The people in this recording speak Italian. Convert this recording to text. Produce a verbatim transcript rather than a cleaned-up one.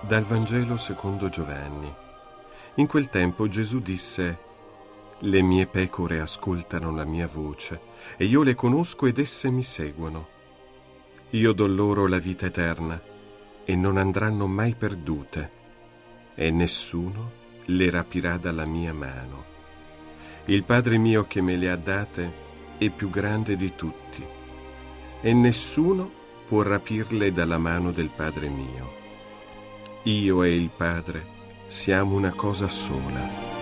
Dal Vangelo secondo Giovanni. In quel tempo Gesù disse: «Le mie pecore ascoltano la mia voce, e io le conosco ed esse mi seguono. Io do loro la vita eterna, e non andranno mai perdute, e nessuno le rapirà dalla mia mano. Il Padre mio che me le ha date è più grande di tutti, e nessuno può rapirle dalla mano del Padre mio. Io e il Padre siamo una cosa sola».